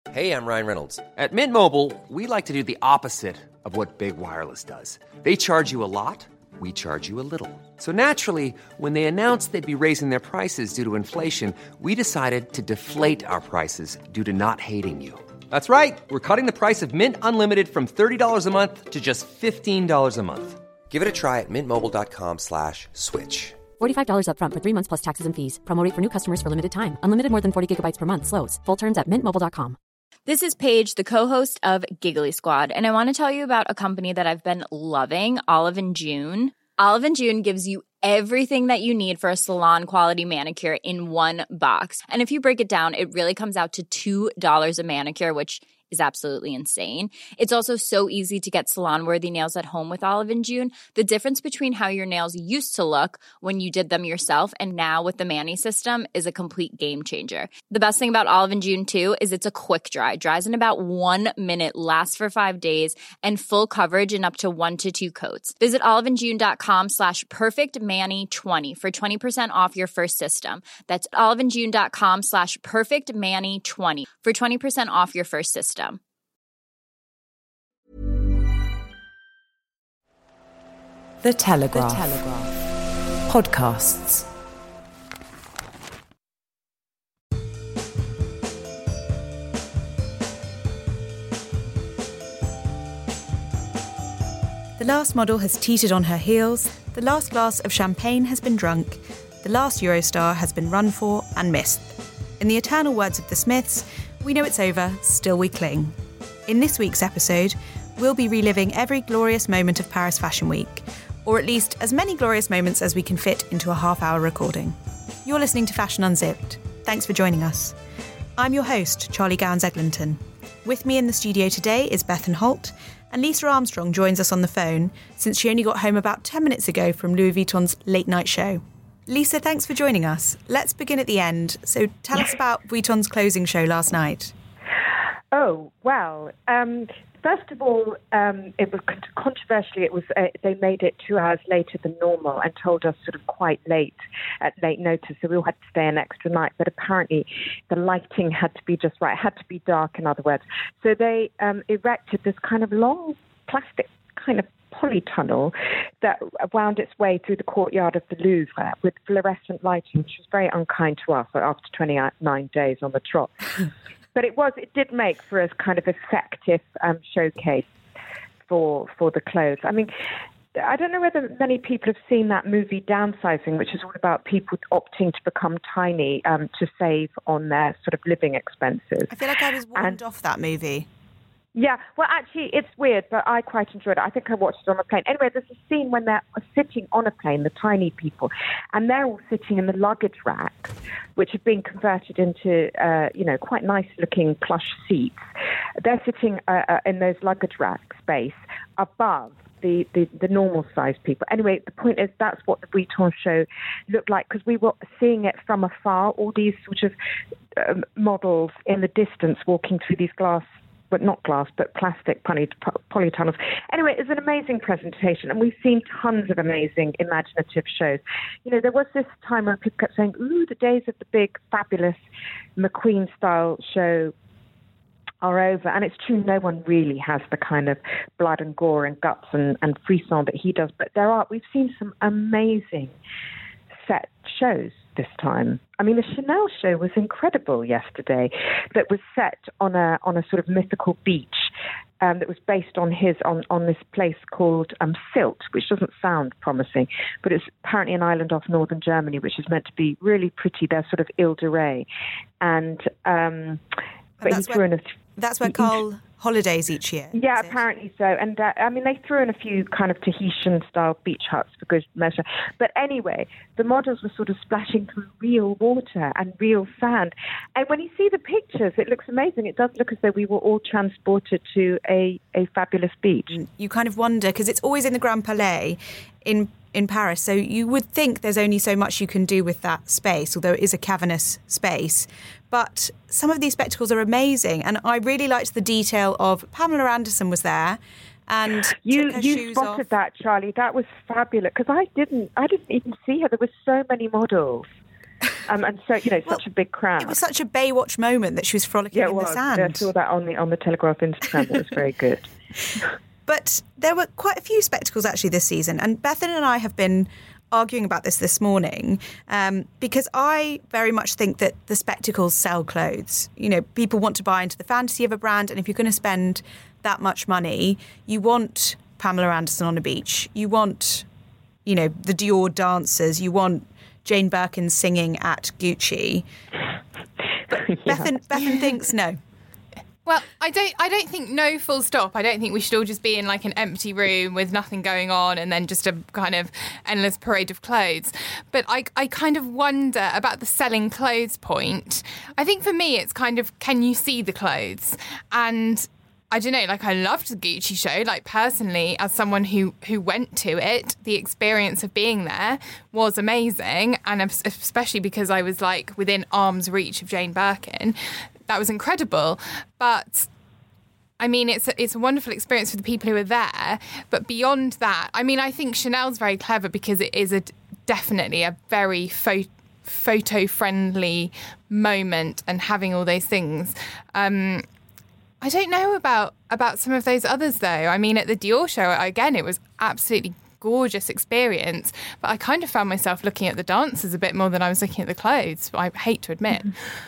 Hey, I'm Ryan Reynolds. At Mint Mobile, we like to do the opposite of what Big Wireless does. They charge you a lot, we charge you a little. So naturally, when they announced they'd be raising their prices due to inflation, we decided to deflate our prices due to not hating you. That's right. We're cutting the price of Mint Unlimited from $30 a month to just $15 a month. Give it a try at mintmobile.com/switch. $45 up front for 3 months plus taxes and fees. Promo rate for new customers for limited time. Unlimited more than 40 gigabytes per month. Slows full terms at mintmobile.com. This is Paige, the co-host of Giggly Squad, and I want to tell you about a company that I've been loving, Olive & June. Olive & June gives you everything that you need for a salon-quality manicure in one box. And if you break it down, it really comes out to $2 a manicure, which is absolutely insane. It's also so easy to get salon-worthy nails at home with Olive & June. The difference between how your nails used to look when you did them yourself and now with the Mani system is a complete game changer. The best thing about Olive & June, too, is it's a quick dry. Dries in about 1 minute, lasts for 5 days, and full coverage in up to 1 to 2 coats. Visit oliveandjune.com/perfectmani20 for 20% off your first system. That's oliveandjune.com/perfectmani20 for 20% off your first system. The Telegraph. Podcasts. The last model has teetered on her heels, the last glass of champagne has been drunk, the last Eurostar has been run for and missed. In the eternal words of the Smiths, we know it's over, still we cling. In this week's episode, we'll be reliving every glorious moment of Paris Fashion Week, or at least as many glorious moments as we can fit into a half-hour recording. You're listening to Fashion Unzipped. Thanks for joining us. I'm your host, Charlie Gowans-Eglinton. With me in the studio today is Bethan Holt, and Lisa Armstrong joins us on the phone since she only got home about 10 minutes ago from Louis Vuitton's late night show. Lisa, thanks for joining us. Let's begin at the end. So tell us about Vuitton's closing show last night. Oh, well, first of all, it was controversially, they made it 2 hours later than normal and told us sort of quite late, at late notice, so we all had to stay an extra night. But apparently the lighting had to be just right, it had to be dark, in other words. So they erected this kind of long plastic kind of polytunnel that wound its way through the courtyard of the Louvre with fluorescent lighting, which was very unkind to us after 29 days on the trot. But it did make for a kind of effective showcase for the clothes. I mean, I don't know whether many people have seen that movie Downsizing, which is all about people opting to become tiny to save on their sort of living expenses. I feel like I was warned off that movie. Yeah, well, actually, it's weird, but I quite enjoyed it. I think I watched it on a plane. Anyway, there's a scene when they're sitting on a plane, the tiny people, and they're all sitting in the luggage racks, which have been converted into, quite nice-looking plush seats. They're sitting in those luggage rack space above the normal-sized people. Anyway, the point is that's what the Vuitton show looked like, because we were seeing it from afar, all these sort of models in the distance walking through these plastic polytunnels. Anyway, it's an amazing presentation, and we've seen tons of amazing imaginative shows. You know, there was this time when people kept saying, ooh, the days of the big, fabulous McQueen-style show are over. And it's true, no one really has the kind of blood and gore and guts and frisson that he does. But we've seen some amazing set shows this time. I mean, the Chanel show was incredible yesterday, that was set on a sort of mythical beach that was based on this place called Sylt, which doesn't sound promising, but it's apparently an island off northern Germany, which is meant to be really pretty. They're sort of Ile de Ré. And but he threw in that's where Carl holidays each year. Yeah, apparently so. And they threw in a few kind of Tahitian-style beach huts for good measure. But anyway, the models were sort of splashing through real water and real sand. And when you see the pictures, it looks amazing. It does look as though we were all transported to a fabulous beach. You kind of wonder, because it's always in the Grand Palais in Paris, so you would think there's only so much you can do with that space, although it is a cavernous space. But some of these spectacles are amazing, and I really liked the detail of Pamela Anderson was there, and you shoes spotted off. That, Charlie. That was fabulous, because I didn't even see her. There were so many models. And so, such a big crowd. It was such a Baywatch moment that she was frolicking in the sand. I saw that on the Telegraph Instagram. It was very good. But there were quite a few spectacles actually this season, and Bethan and I have been arguing about this morning because I very much think that the spectacles sell clothes. People want to buy into the fantasy of a brand, and if you're going to spend that much money, you want Pamela Anderson on a beach, you want, the Dior dancers, you want Jane Birkin singing at Gucci. But Bethan thinks no. Well, I don't think no full stop. I don't think we should all just be in like an empty room with nothing going on and then just a kind of endless parade of clothes. But I kind of wonder about the selling clothes point. I think for me it's kind of, can you see the clothes? And I don't know, I loved the Gucci show. Personally, as someone who went to it, the experience of being there was amazing. And especially because I was within arm's reach of Jane Birkin. That was incredible. But I mean, it's a wonderful experience for the people who are there. But beyond that, I mean, I think Chanel's very clever because it is definitely a very photo-friendly moment and having all those things. I don't know about some of those others, though. I mean, at the Dior show, again, it was absolutely gorgeous experience. But I kind of found myself looking at the dancers a bit more than I was looking at the clothes, I hate to admit.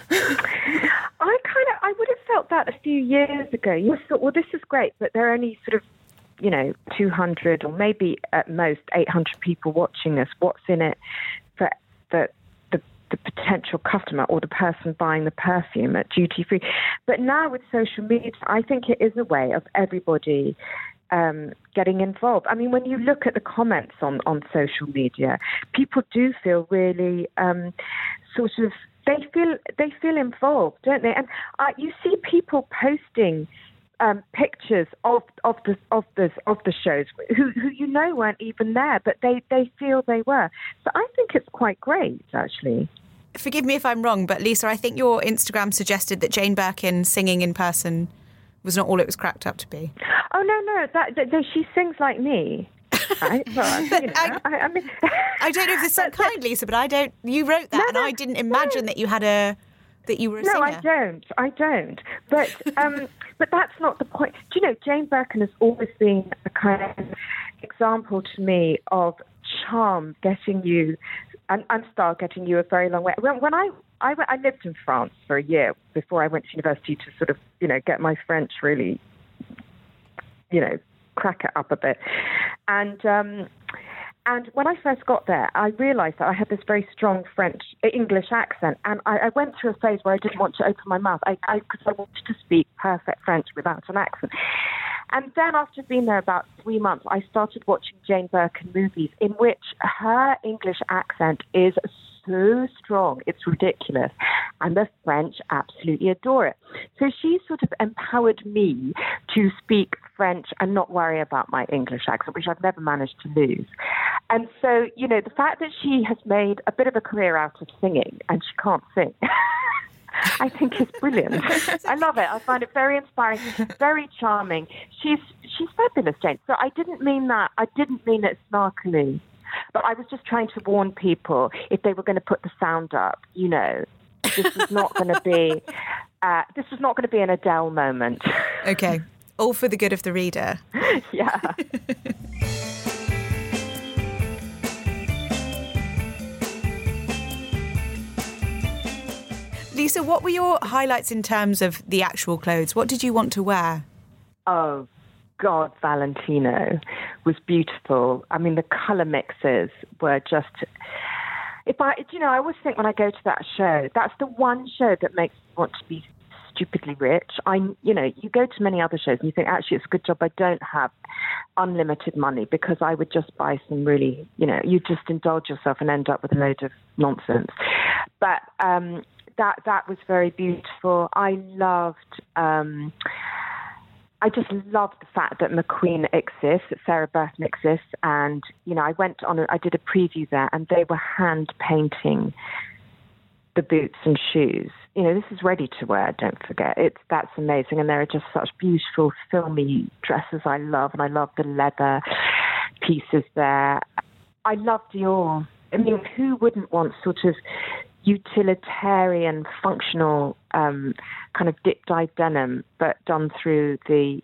I would have felt that a few years ago. You thought, well, this is great, but there are only sort of, 200 or maybe at most 800 people watching us. What's in it for the potential customer or the person buying the perfume at duty free? But now with social media, I think it is a way of everybody getting involved. I mean, when you look at the comments on social media, people do feel really they feel involved, don't they? And you see people posting pictures of the shows who weren't even there, but they feel they were. So I think it's quite great, actually. Forgive me if I'm wrong, but Lisa, I think your Instagram suggested that Jane Birkin singing in person was not all it was cracked up to be. Oh no, that she sings like me. Right? Well, I mean, I don't know if this sounds kind, Lisa, but you wrote that, and I didn't imagine that you were a singer. No, I don't. But but that's not the point. Do you know, Jane Birkin has always been a kind of example to me of charm getting you and style getting you a very long way. When I lived in France for a year before I went to university to sort of, get my French really, crack it up a bit. And when I first got there, I realised that I had this very strong English accent. And I went through a phase where I didn't want to open my mouth because I wanted to speak perfect French without an accent. And then after being there about 3 months, I started watching Jane Birkin movies in which her English accent is so strong, it's ridiculous. And the French absolutely adore it. So she sort of empowered me to speak French and not worry about my English accent, which I've never managed to lose. And so, the fact that she has made a bit of a career out of singing, and she can't sing, I think is brilliant. I love it. I find it very inspiring, very charming. She's fabulous, Jane. So I didn't mean it snarkily. But I was just trying to warn people if they were going to put the sound up, this was not going to be an Adele moment. Okay, all for the good of the reader. Yeah. Lisa, what were your highlights in terms of the actual clothes? What did you want to wear? Oh, God, Valentino was beautiful. I mean, the colour mixes were just... I always think when I go to that show, that's the one show that makes me want to be stupidly rich. You go to many other shows and you think, actually, it's a good job I don't have unlimited money because I would just buy some really, you just indulge yourself and end up with a load of nonsense. But that was very beautiful. I just loved the fact that McQueen exists, that Sarah Burton exists, and I did a preview there, and they were hand painting the boots and shoes. This is ready to wear. Don't forget, that's amazing, and there are just such beautiful filmy dresses I love, and I love the leather pieces there. I love Dior. I mean, who wouldn't want sort of utilitarian, functional kind of dip-dyed denim, but done through the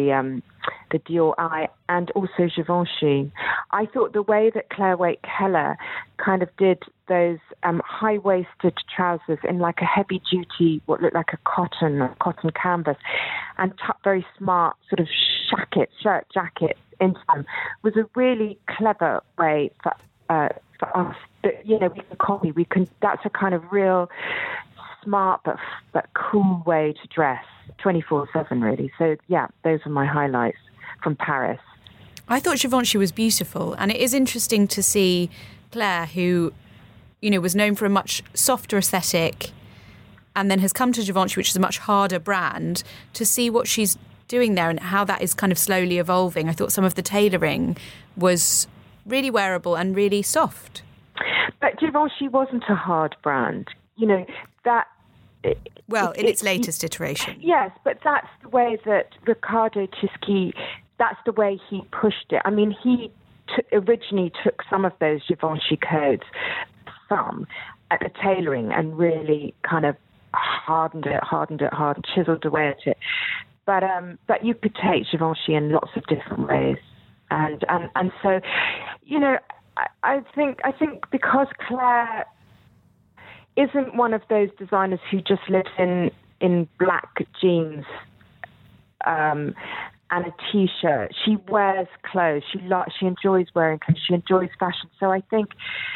Dior eye, and also Givenchy. I thought the way that Claire Waite-Keller kind of did those high-waisted trousers in like a heavy-duty, what looked like a cotton canvas, and very smart sort of shirt jackets into them, was a really clever way for us. That, you know, we can copy. That's a kind of real smart but cool way to dress 24/7, really. So yeah, those are my highlights from Paris. I thought Givenchy was beautiful, and it is interesting to see Claire, who, you know, was known for a much softer aesthetic and then has come to Givenchy, which is a much harder brand, to see what she's doing there and how that is kind of slowly evolving. I thought some of the tailoring was really wearable and really soft. But Givenchy wasn't a hard brand. You know, that... Well, in its latest iteration. Yes, but that's the way that Riccardo Tisci, that's the way he pushed it. I mean, he originally took some of those Givenchy codes, at the tailoring, and really kind of hardened, chiseled away at it. But you could take Givenchy in lots of different ways. And so, you know, I think because Claire isn't one of those designers who just lives in black jeans and a T-shirt. She wears clothes. She enjoys wearing clothes. She enjoys fashion. So I think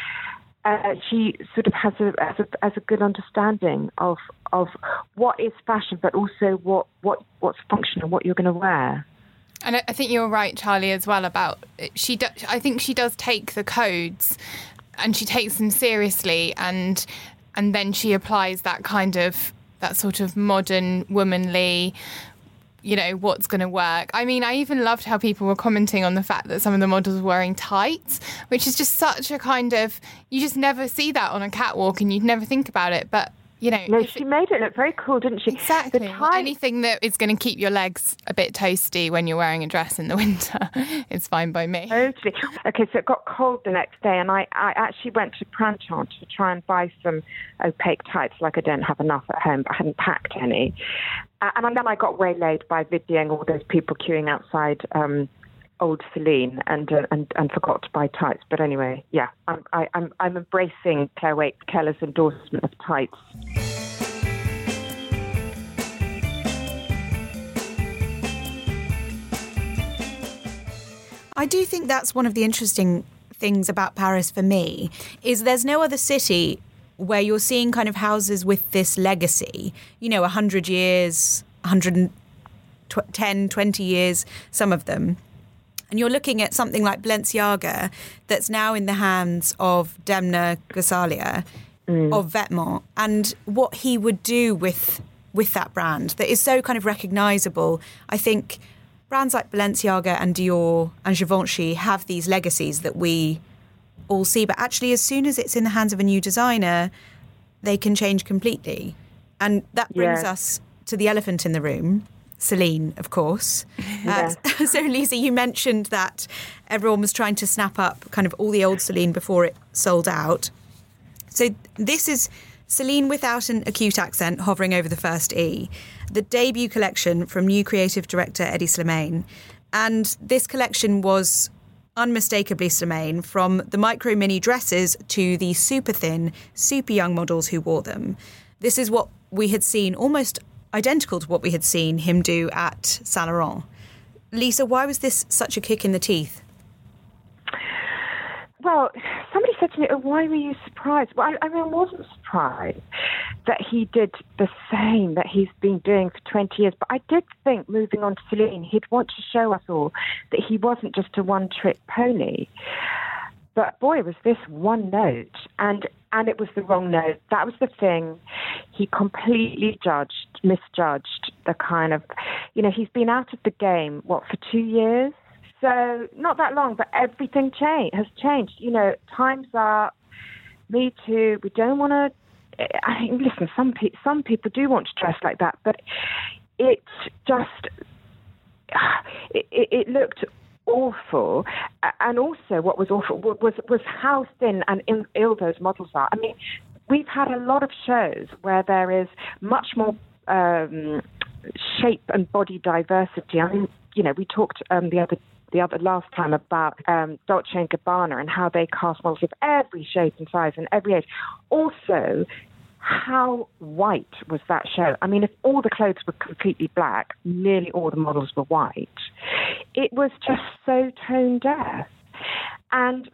she sort of has a good understanding of what is fashion, but also what's functional, what you're going to wear. And I think you're right, Charlie, as well, about I think she does take the codes and she takes them seriously, and then she applies that sort of modern, womanly, you know, what's going to work. I mean, I even loved how people were commenting on the fact that some of the models were wearing tights, which is just such a kind of, you just never see that on a catwalk and you'd never think about it. But, you know. No, she made it look very cool, didn't she? Exactly. Anything that is going to keep your legs a bit toasty when you're wearing a dress in the winter is fine by me. Totally. Okay, so it got cold the next day, and I actually went to Printemps to try and buy some opaque tights, like I don't have enough at home, but I hadn't packed any. And then I got waylaid by videoing all those people queuing outside Old Celine and forgot to buy tights. But anyway, yeah, I'm embracing Claire Waite-Keller's endorsement of tights. I do think that's one of the interesting things about Paris for me, is there's no other city where you're seeing kind of houses with this legacy, you know, 100 years, 110, 20 years, some of them. And you're looking at something like Balenciaga that's now in the hands of Demna Gvasalia of Vetements, and what he would do with that brand that is so kind of recognisable. I think brands like Balenciaga and Dior and Givenchy have these legacies that we all see, but actually as soon as it's in the hands of a new designer, they can change completely. And that brings us to the elephant in the room, Celine, of course. So, Lisa, you mentioned that everyone was trying to snap up kind of all the old Celine before it sold out. So this is Celine without an acute accent hovering over the first E, the debut collection from new creative director Eddie Slimane. And this collection was unmistakably Slimane, from the micro mini dresses to the super thin, super young models who wore them. This is what we had seen, almost identical to what we had seen him do at Saint Laurent. Lisa, why was this such a kick in the teeth? Well, somebody said to me, why were you surprised? Well, I mean, I wasn't surprised that he did the same that he's been doing for 20 years. But I did think, moving on to Celine, he'd want to show us all that he wasn't just a one-trick pony. But boy, was this one note. And it was the wrong note. That was the thing. He completely misjudged the kind of, you know, he's been out of the game, for 2 years? So not that long, but everything has changed. You know, time's up. Me too. We don't want to. I mean, listen, some people do want to dress like that, but it just it looked awful. And also, what was awful was how thin and ill those models are. I mean, we've had a lot of shows where there is much more shape and body diversity. I mean, we talked the other last time about Dolce & Gabbana and how they cast models of every shape and size and every age. Also, how white was that show? I mean, if all the clothes were completely black, nearly all the models were white. It was just so tone deaf. And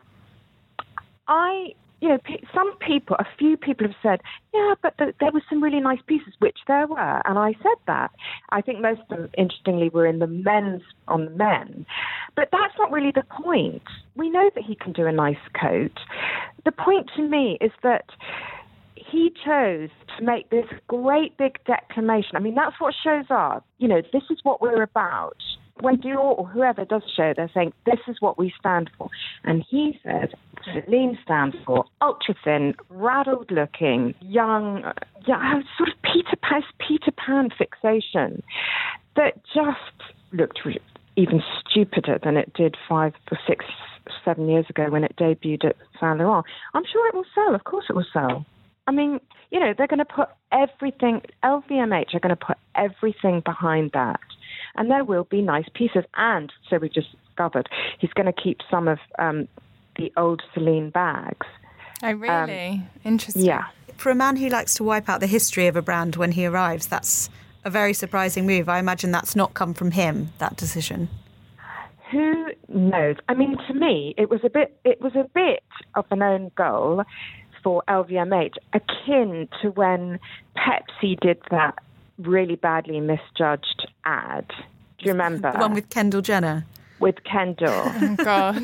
some people, a few people have said, yeah, but there were some really nice pieces, which there were. And I said that. I think most of them, interestingly, were on the men. But that's not really the point. We know that he can do a nice coat. The point to me is that he chose to make this great big declamation. I mean, that's what shows are. This is what we're about. When Dior or whoever does a show, they're saying, this is what we stand for. And he says, Celine stands for ultra-thin, raddled-looking, young, sort of Peter Pan fixation that just looked even stupider than it did 5 or 6, 7 years ago when it debuted at Saint Laurent. I'm sure it will sell. Of course it will sell. I mean, they're going to put everything, LVMH are going to put everything behind that. And there will be nice pieces. And so we just discovered he's going to keep some of the old Celine bags. Oh, really? Interesting. Yeah. For a man who likes to wipe out the history of a brand when he arrives, that's a very surprising move. I imagine that's not come from him, that decision. Who knows? I mean, to me, it was a bit of an own goal for LVMH, akin to when Pepsi did that really badly misjudged ad. Do you remember? The one with Kendall Jenner? With Kendall. Oh, God.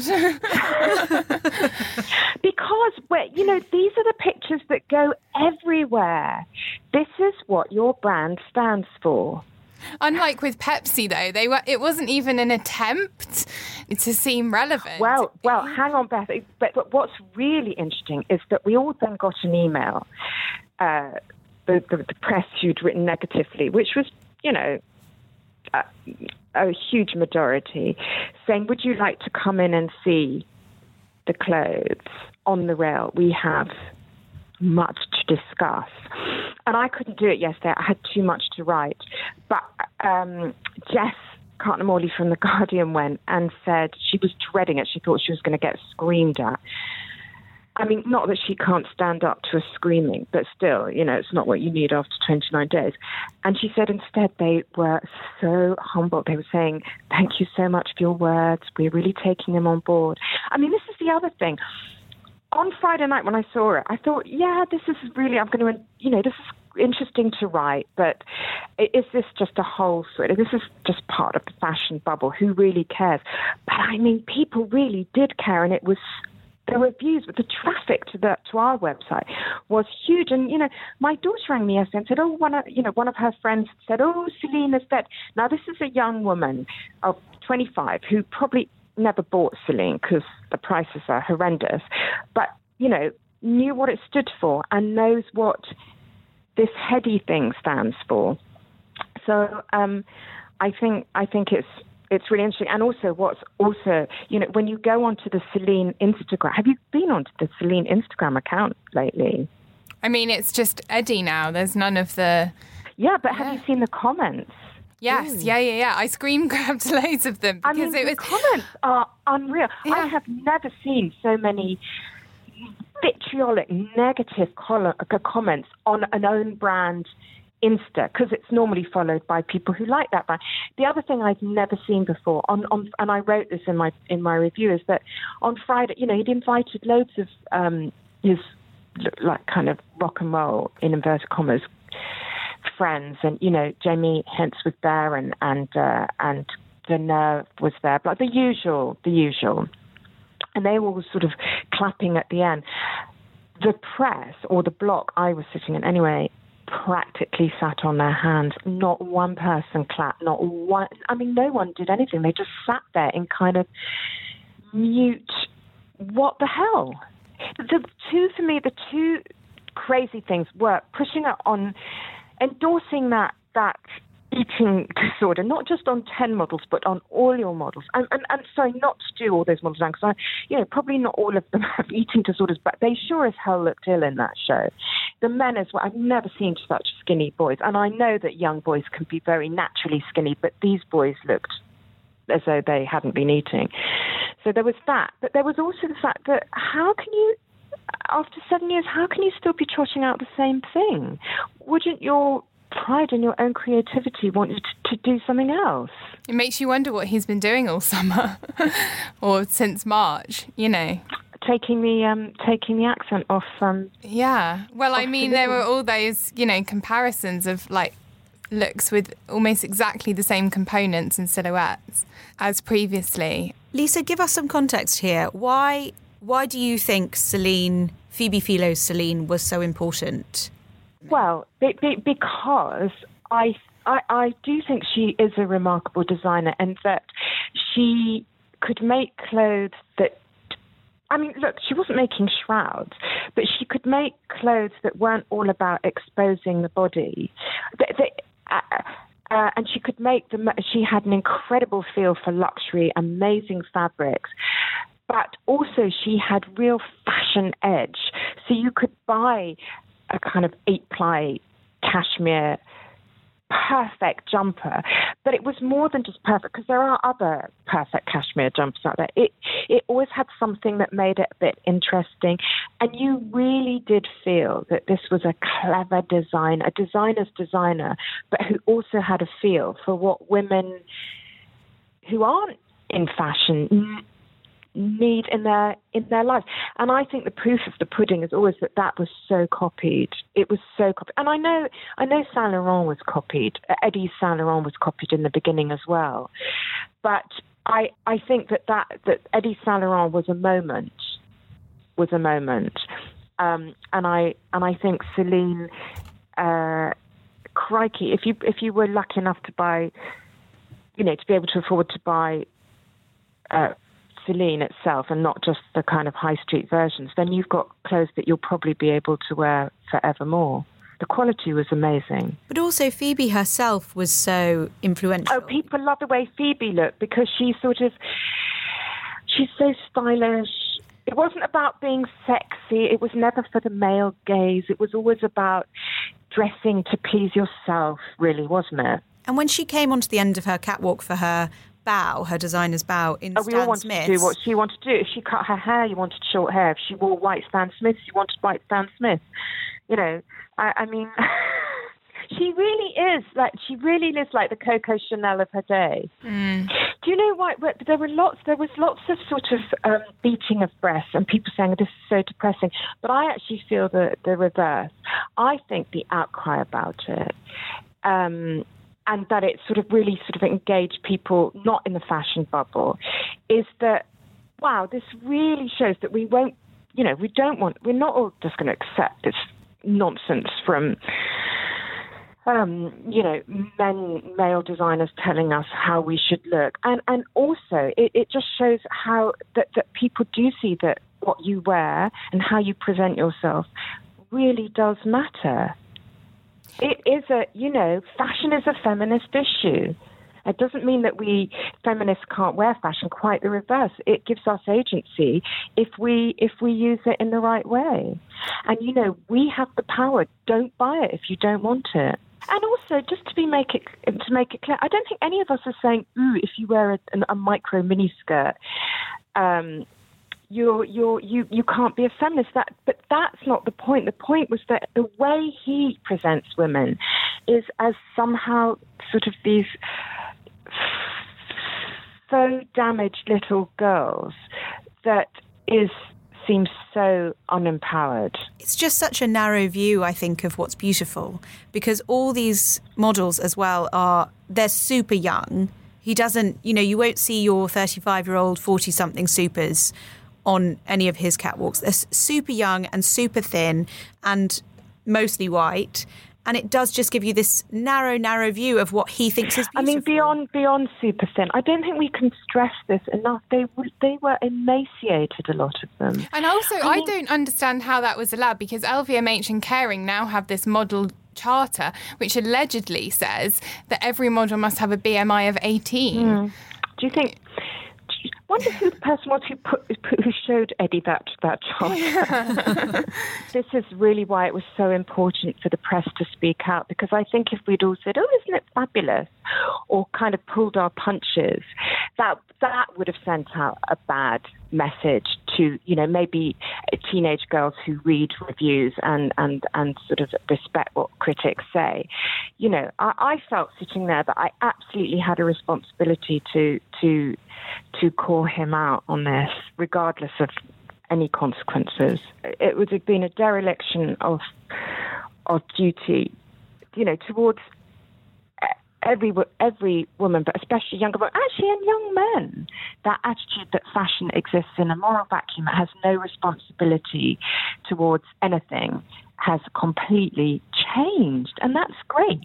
Because, these are the pictures that go everywhere. This is what your brand stands for. Unlike with Pepsi, though, it wasn't even an attempt to seem relevant. Well, hang on, Beth. But what's really interesting is that we all then got an email, the press who'd written negatively, which was, a huge majority, saying, would you like to come in and see the clothes on the rail? We have much to discuss. And I couldn't do it yesterday. I had too much to write. But Jess Cartner-Morley from The Guardian went and said she was dreading it. She thought she was going to get screamed at. I mean, not that she can't stand up to a screaming, but still, it's not what you need after 29 days. And she said instead they were so humble. They were saying, thank you so much for your words. We're really taking them on board. I mean, this is the other thing. On Friday night when I saw it, I thought, yeah, this is really, this is interesting to write, but is this just a whole sort of, this is just part of the fashion bubble. Who really cares? But I mean, people really did care, and it was, the reviews, but the traffic to our website was huge. And, my daughter rang me yesterday and said, one of her friends said, Celine is dead. Now, this is a young woman of 25 who probably never bought Celine because the prices are horrendous, but, knew what it stood for and knows what this heady thing stands for. So I think it's really interesting. And also when you go onto the Celine Instagram, have you been onto the Celine Instagram account lately? I mean, it's just Eddie now. There's none of the... Yeah, but have you seen the comments? Yes, yeah. I screen grabbed loads of them. Because the comments are unreal. Yeah. I have never seen so many vitriolic, negative comments on an own brand Insta, because it's normally followed by people who like that brand. The other thing I've never seen before, and I wrote this in my review, is that on Friday, he'd invited loads of his like kind of rock and roll in inverted commas friends, and Jamie Hentz was there, and The Nerve was there, but the usual, and they were all sort of clapping at the end. The press, or the block I was sitting in anyway, practically sat on their hands. Not one person clapped, not one. I mean, no one did anything. They just sat there in kind of mute, what the hell? The two crazy things were pushing it on, endorsing that eating disorder, not just on 10 models, but on all your models. And sorry, not to do all those models down, because probably not all of them have eating disorders, but they sure as hell looked ill in that show. the men as well. I've never seen such skinny boys. And I know that young boys can be very naturally skinny, but these boys looked as though they hadn't been eating. So there was that. But there was also the fact that how can you, after 7 years, how can you still be trotting out the same thing? Wouldn't your pride in your own creativity want you to do something else? It makes you wonder what he's been doing all summer or since March, you know. Taking the accent off. Yeah. Well, I mean, there were all those, you know, comparisons of like looks with almost exactly the same components and silhouettes as previously. Lisa, give us some context here. Why do you think Phoebe Philo's Celine was so important? Well, because I do think she is a remarkable designer, and that she could make clothes that, I mean, look, she wasn't making shrouds, but she could make clothes that weren't all about exposing the body. And she could make them, she had an incredible feel for luxury, amazing fabrics, but also she had real fashion edge. So you could buy a kind of 8-ply cashmere perfect jumper, but it was more than just perfect, because there are other perfect cashmere jumpers out there. It always had something that made it a bit interesting, and you really did feel that this was a clever design, a designer's designer, but who also had a feel for what women who aren't in fashion need in their lives. And I think the proof of the pudding is always that was so copied. It was so copied. And I know Saint Laurent was copied. Eddie Saint Laurent was copied in the beginning as well. But I think that Eddie Saint Laurent was a moment. And I think Celine, crikey, if you were lucky enough to buy, you know, to be able to afford to buy Celine itself and not just the kind of high street versions, then you've got clothes that you'll probably be able to wear forevermore. The quality was amazing. But also Phoebe herself was so influential. Oh, people love the way Phoebe looked, because she's so stylish. It wasn't about being sexy. It was never for the male gaze. It was always about dressing to please yourself, really, wasn't it? And when she came onto the end of her catwalk for her designer's bow in Stan Smith's. We all wanted to do what she wanted to do. If she cut her hair, you wanted short hair. If she wore white Stan Smiths, you wanted white Stan Smith. You know, I mean, she really is like the Coco Chanel of her day. Mm. Do you know why? There was lots of sort of beating of breasts and people saying this is so depressing. But I actually feel the reverse. I think the outcry about it, and that it sort of really sort of engaged people not in the fashion bubble, is that, wow, this really shows that we won't, you know, we're not all just going to accept this nonsense from, you know, male designers telling us how we should look. And also it just shows how that people do see that what you wear and how you present yourself really does matter. It is fashion is a feminist issue. It doesn't mean that we feminists can't wear fashion. Quite the reverse. It gives us agency if we use it in the right way. And, you know, we have the power. Don't buy it if you don't want it. And also, just to make it clear, I don't think any of us are saying, ooh, if you wear a micro miniskirt, you can't be a feminist. But that's not the point. The point was that the way he presents women is as somehow sort of these so damaged little girls that seems so unempowered. It's just such a narrow view, I think, of what's beautiful, because all these models as well they're super young. He doesn't, you know, you won't see your 35-year-old, 40-something supers on any of his catwalks. They're super young and super thin and mostly white. And it does just give you this narrow view of what he thinks is beautiful. I mean, beyond super thin, I don't think we can stress this enough. They were emaciated, a lot of them. And also, I don't understand how that was allowed, because LVMH and Kering now have this model charter, which allegedly says that every model must have a BMI of 18. Do you think... wonder who the person was who showed Eddie that job. Yeah. This is really why it was so important for the press to speak out, because I think if we'd all said, "Oh, isn't it fabulous?" or kind of pulled our punches, that would have sent out a bad message to, maybe teenage girls who read reviews and sort of respect what critics say. I felt sitting there that I absolutely had a responsibility to call him out on this, regardless of any consequences. It would have been a dereliction of duty, towards every woman, but especially younger women, actually, and young men. That attitude that fashion exists in a moral vacuum, has no responsibility towards anything, has completely changed, and that's great.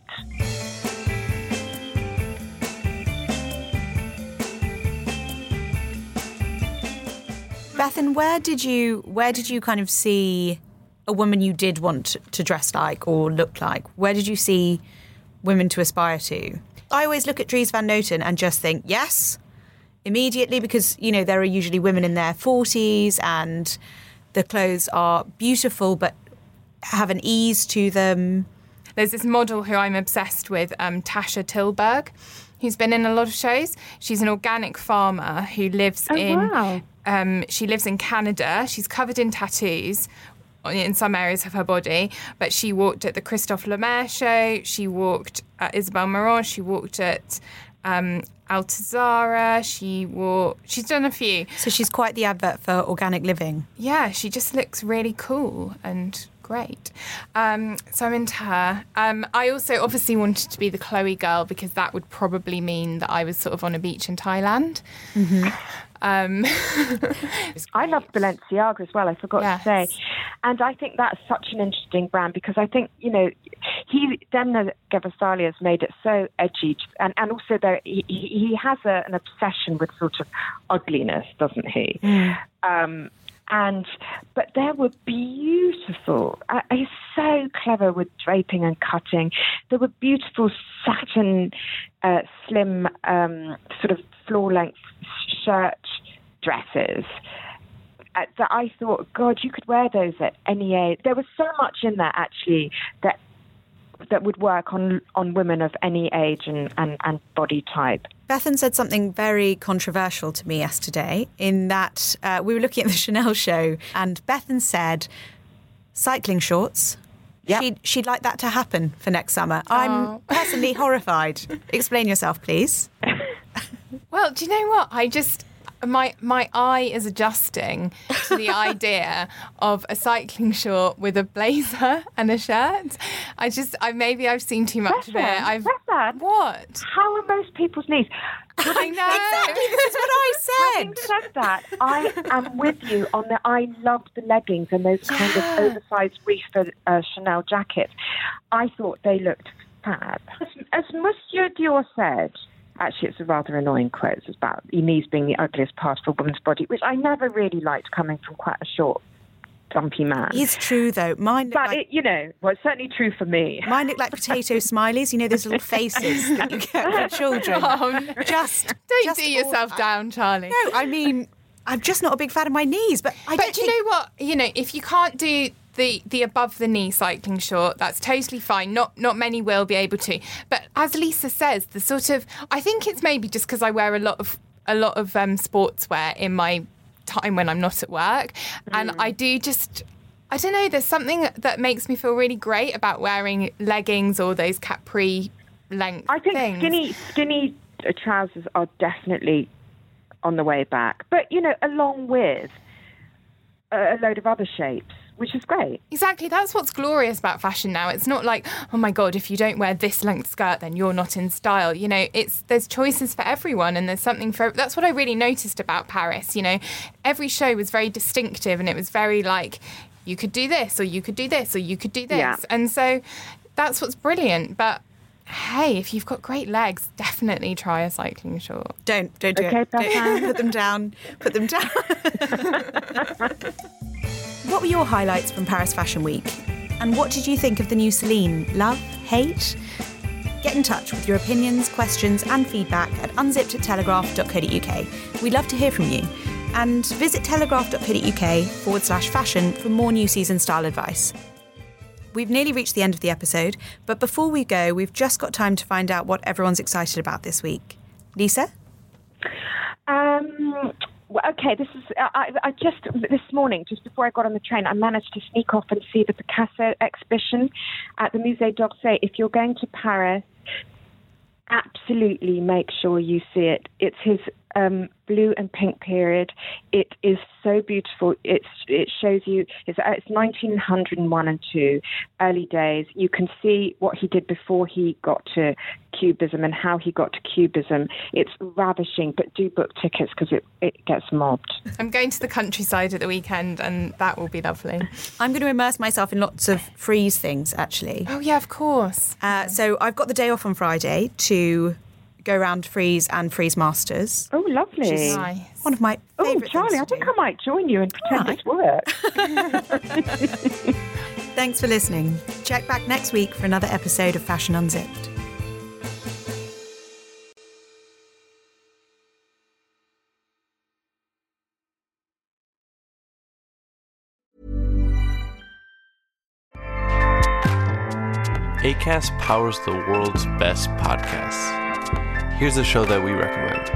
Bethan, where did you kind of see a woman you did want to dress like or look like? Where did you see women to aspire to? I always look at Dries Van Noten and just think, yes, immediately, because, there are usually women in their 40s and the clothes are beautiful but have an ease to them. There's this model who I'm obsessed with, Tasha Tilburg, who's been in a lot of shows. She's an organic farmer who lives she lives in Canada. She's covered in tattoos in some areas of her body, but she walked at the Christophe Lemaire show, she walked at Isabelle Marant, she walked at Altazara, she's done a few. So she's quite the advert for organic living. Yeah, she just looks really cool and great. So I'm into her. I also obviously wanted to be the Chloe girl, because that would probably mean that I was sort of on a beach in Thailand. Mm-hmm. I love Balenciaga as well, I forgot to say. And I think that's such an interesting brand, because I think, Demna Gvasalia has made it so edgy. And also he has an obsession with sort of ugliness, doesn't he? Mm. But they were beautiful. He's so clever with draping and cutting. There were beautiful satin, slim, sort of floor-length shirt dresses that I thought, God, you could wear those at any age. There was so much in there, actually, that would work on women of any age and body type. Bethan said something very controversial to me yesterday, in that we were looking at the Chanel show and Bethan said cycling shorts. Yep. She'd like that to happen for next summer. I'm personally horrified. Explain yourself, please. Well, do you know what? My eye is adjusting to the idea of a cycling short with a blazer and a shirt. Maybe I've seen too much of it. What? How are most people's knees? I know. Exactly, this is what I said. Having said that, I am with you on the. I loved the leggings and those kind of oversized reefer Chanel jackets. I thought they looked fab. As Monsieur Dior said, actually, it's a rather annoying quote. It's about your knees being the ugliest part of a woman's body, which I never really liked coming from quite a short, dumpy man. It's true, though. Mine look like... it's certainly true for me. Mine look like potato smileys. Those little faces that you get for children. Oh, no. Don't do yourself down, Charlie. No, I mean, I'm just not a big fan of my knees, but I don't But do you know what? If you can't do the above the knee cycling short, that's totally fine. Not many will be able to. But as Lisa says, the sort of, I think it's maybe just because I wear a lot of sportswear in my time when I'm not at work, and I don't know. There's something that makes me feel really great about wearing leggings or those capri length. I think things. skinny trousers are definitely on the way back, but along with a load of other shapes, which is great. Exactly. That's what's glorious about fashion now. It's not like, oh my God, if you don't wear this length skirt, then you're not in style. There's choices for everyone, and there's something for. That's what I really noticed about Paris. Every show was very distinctive, and it was very like, you could do this, or you could do this, or you could do this. Yeah. And so that's what's brilliant. But hey, if you've got great legs, definitely try a cycling short. Don't do it. Put them down. Put them down. What were your highlights from Paris Fashion Week? And what did you think of the new Celine? Love? Hate? Get in touch with your opinions, questions and feedback at unzipped@telegraph.co.uk. We'd love to hear from you. And visit telegraph.co.uk/fashion for more new season style advice. We've nearly reached the end of the episode, but before we go, we've just got time to find out what everyone's excited about this week. Lisa? Okay, this is, I just, this morning, just before I got on the train, I managed to sneak off and see the Picasso exhibition at the Musée d'Orsay. If you're going to Paris, absolutely make sure you see it. It's his blue and pink period. It is so beautiful. It shows you, it's 1901 and 2, early days. You can see what he did before he got to Cubism and how he got to Cubism. It's ravishing, but do book tickets because it gets mobbed. I'm going to the countryside at the weekend and that will be lovely. I'm going to immerse myself in lots of Frieze things, actually. Oh, yeah, of course. So I've got the day off on Friday to go around Frieze and Frieze Masters. Oh, lovely. Nice. One of my favourite Charlie, things I to think do. I might join you and pretend it's work. Thanks for listening. Check back next week for another episode of Fashion Unzipped. Acast powers the world's best podcasts. Here's a show that we recommend.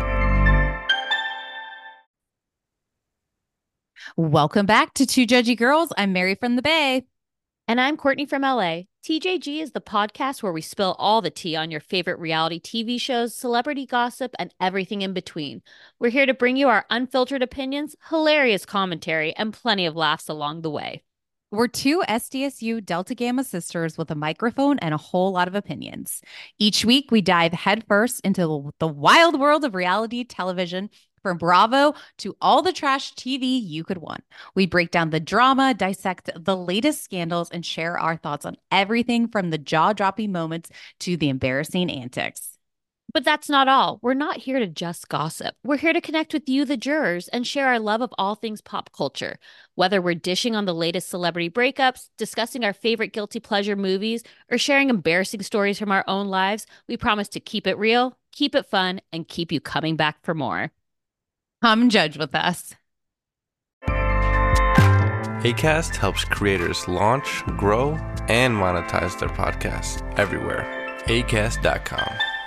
Welcome back to Two Judgy Girls. I'm Mary from the Bay. And I'm Courtney from LA. TJG is the podcast where we spill all the tea on your favorite reality TV shows, celebrity gossip, and everything in between. We're here to bring you our unfiltered opinions, hilarious commentary, and plenty of laughs along the way. We're two SDSU Delta Gamma sisters with a microphone and a whole lot of opinions. Each week, we dive headfirst into the wild world of reality television, from Bravo to all the trash TV you could want. We break down the drama, dissect the latest scandals, and share our thoughts on everything from the jaw-dropping moments to the embarrassing antics. But that's not all. We're not here to just gossip. We're here to connect with you, the jurors, and share our love of all things pop culture. Whether we're dishing on the latest celebrity breakups, discussing our favorite guilty pleasure movies, or sharing embarrassing stories from our own lives, we promise to keep it real, keep it fun, and keep you coming back for more. Come judge with us. Acast helps creators launch, grow, and monetize their podcasts everywhere. Acast.com.